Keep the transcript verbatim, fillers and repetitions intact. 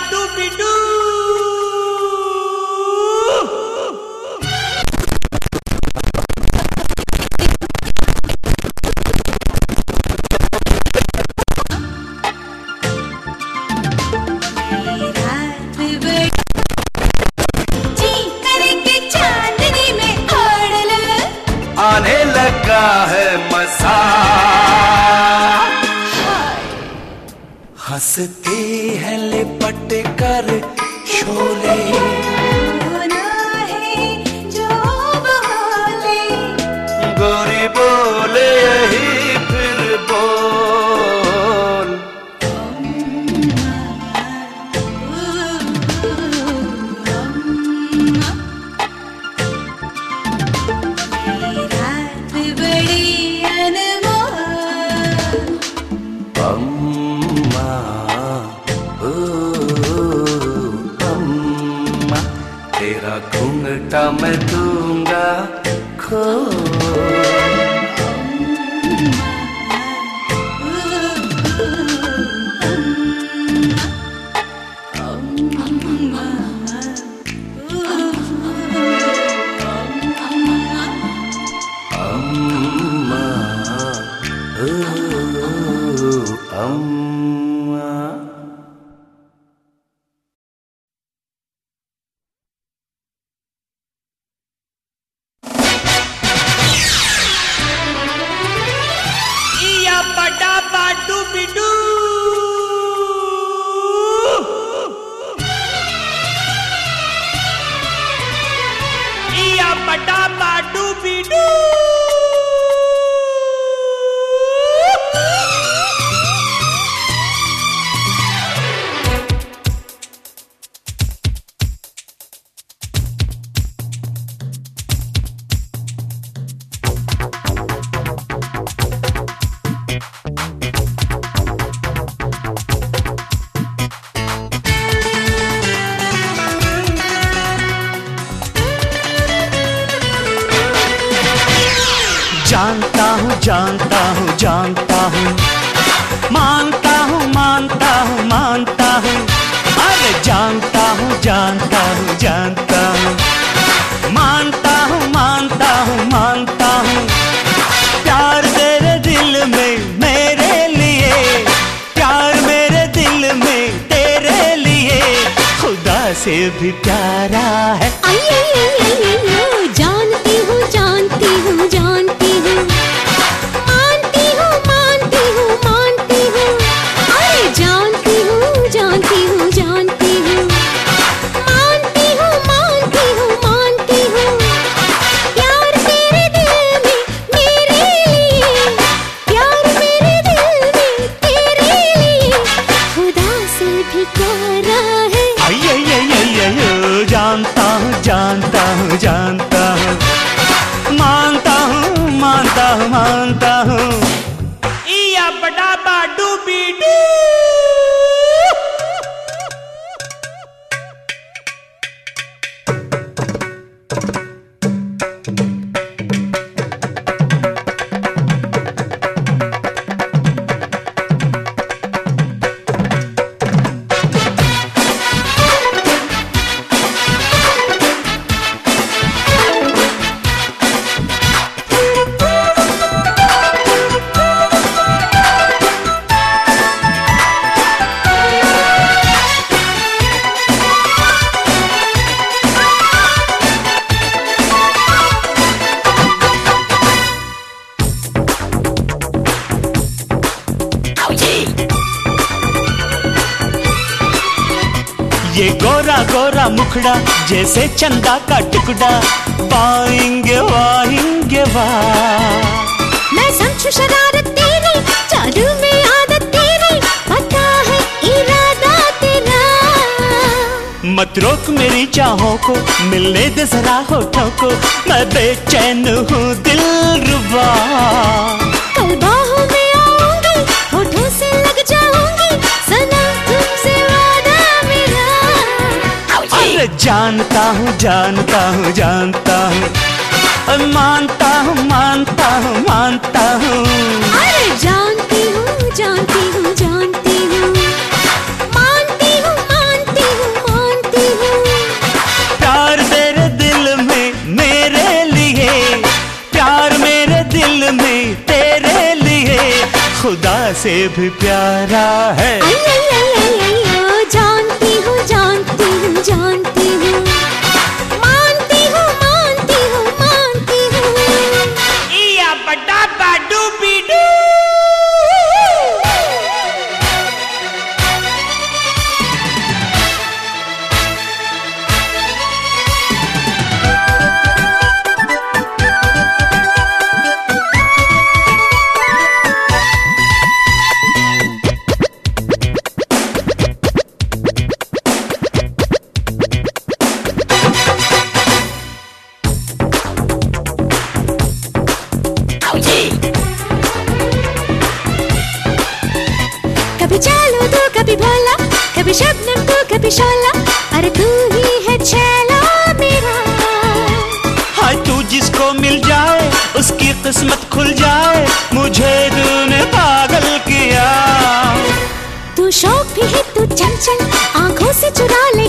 डूबी डू। आने लगा है मजा, हंसती है लिपट कर शोले, जो बोले गोरी बोले यही फिर बोल। अम्मा ओ अम्मा, तेरा घूंघटा मैं दूंगा खोल। अम्मा ओ अम्मा। इया बड़ा बाडू बिडू। इया बड़ा बाडू बिडू। जानता हूँ जानता हूँ जानता हूँ, मानता हूँ मानता हूँ मानता हूँ, अरे जानता हूँ जानता हूँ जानता हूँ, मानता हूँ मानता हूँ मानता हूँ। प्यार तेरे दिल में मेरे लिए, प्यार मेरे दिल में तेरे लिए, खुदा से भी प्यारा है। आई आई आई आई आई, जानती हूँ जानती हूँ जानती हूँ, मानती हूँ मानती हूँ मानती हूँ, अरे जानती हूँ जानती हूँ जानती हूँ, मानती हूँ मानती हूँ मानती हूँ। प्यार तेरे दिल में मेरे लिए, प्यार मेरे दिल में तेरे लिए, खुदा से भी प्यारा है। आई आई आई आई आई, जानता हूँ जानता हूँ जानता हूँ, मानता हूँ मानता हूँ मानता हूँ। इया बड़ा बाडू बिडू। ये गोरा गोरा मुखड़ा जैसे चंदा का टुकड़ा, पाएंगे वाएंगे वाह। मैं समझू शरारत तेरी, जादू में आदत तेरी, पता है इरादा तेरा। मत रोक मेरी चाहों को, मिलने दे जरा होठों को, मैं बेचैन हूँ दिलरुबा। कल बाहों में आऊंगी, होठों से लग जाऊंगी, सनम तुमसे वादा मेरा। अरे जानता हूँ जानता हूँ जानता हूँ, मानता हूँ मानता हूँ मानता हूँ। अरे जानती हूँ जानती हूँ जानती हूँ, मानती हूँ मानती तेरे लिए खुदा से भी प्यारा है। आई आई आई आई आई ओ, जानती हूँ जानती हूँ जानती हूँ, मानती हूँ मानती हूँ मानती हूँ। इया बड़ा बाडू बीडू। कभी चालू तू कभी भोला, कभी शबनम तू कभी शोला, अरे तू ही है छैला मेरा। हाय तू जिसको मिल जाए उसकी किस्मत खुल जाए, मुझे तूने पागल किया। तू शौक भी है तू चंचल, आंखों से चुरा ले